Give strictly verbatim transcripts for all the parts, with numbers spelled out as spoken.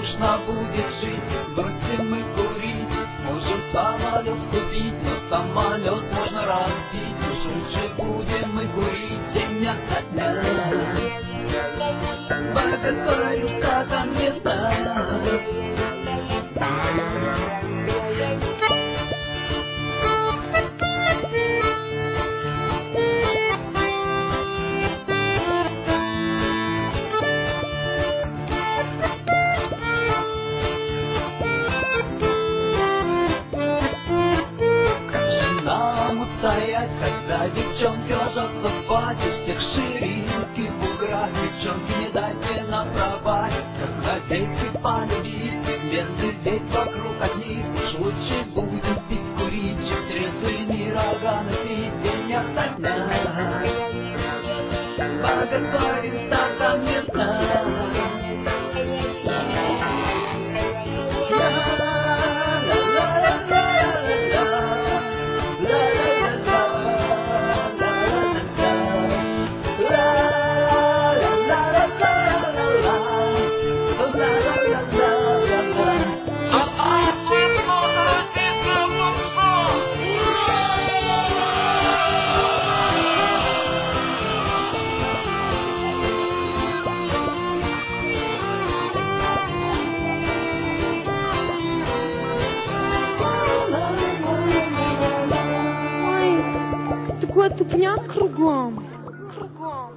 скучно будет жить, бросим мы курить. Можем самолет купить, но самолет можно разбить. Уж лучше будем мы курить день ото дня. Боготворим сатанета. Стоять, когда девчонки ложатся спать, у всех ширинки в буграх, девчонки не дайте нам пропасть. Когда дети полюбить, пигменты весь вокруг одни, уж лучше будем пить, курить, чем трезвый мир рога носить день ото дня. Боготворим сатанета. Такой тупняк кругом. Кругом.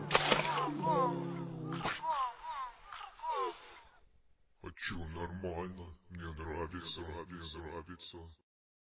А чё, нормально, мне нравится, мне нравится.